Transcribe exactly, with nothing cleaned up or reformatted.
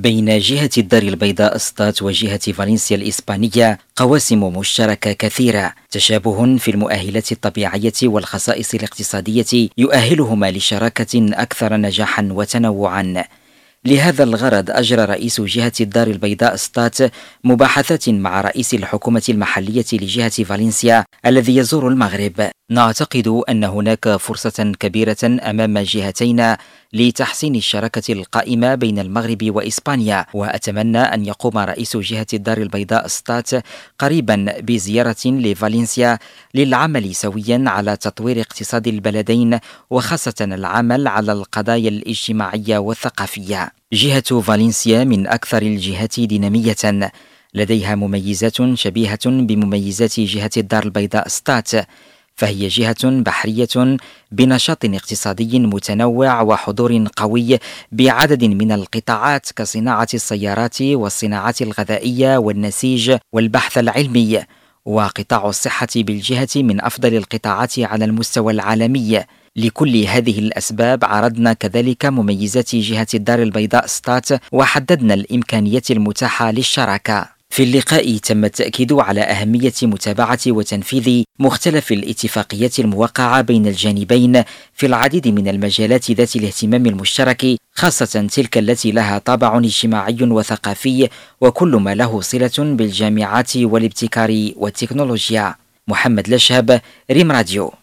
بين جهة الدار البيضاء ستات وجهة فالنسيا الإسبانية قواسم مشتركة كثيرة، تشابه في المؤهلات الطبيعية والخصائص الاقتصادية يؤهلهما لشراكة أكثر نجاحا وتنوعا. لهذا الغرض أجرى رئيس جهة الدار البيضاء ستات مباحثات مع رئيس الحكومة المحلية لجهة فالنسيا الذي يزور المغرب. نعتقد أن هناك فرصة كبيرة أمام جهتين لتحسين الشراكة القائمة بين المغرب وإسبانيا، وأتمنى أن يقوم رئيس جهة الدار البيضاء ستات قريبا بزيارة لفالنسيا للعمل سويا على تطوير اقتصاد البلدين، وخاصة العمل على القضايا الاجتماعية والثقافية. جهة فالنسيا من أكثر الجهات دينامية، لديها مميزات شبيهة بمميزات جهة الدار البيضاء ستات، فهي جهة بحرية بنشاط اقتصادي متنوع وحضور قوي بعدد من القطاعات كصناعة السيارات والصناعات الغذائية والنسيج والبحث العلمي. وقطاع الصحة بالجهة من أفضل القطاعات على المستوى العالمي. لكل هذه الأسباب عرضنا كذلك مميزات جهة الدار البيضاء ستات وحددنا الإمكانيات المتاحة للشراكة. في اللقاء تم التأكيد على أهمية متابعة وتنفيذ مختلف الاتفاقيات الموقعة بين الجانبين في العديد من المجالات ذات الاهتمام المشترك، خاصة تلك التي لها طابع اجتماعي وثقافي وكل ما له صلة بالجامعات والابتكار والتكنولوجيا. محمد لشهب، ريم راديو.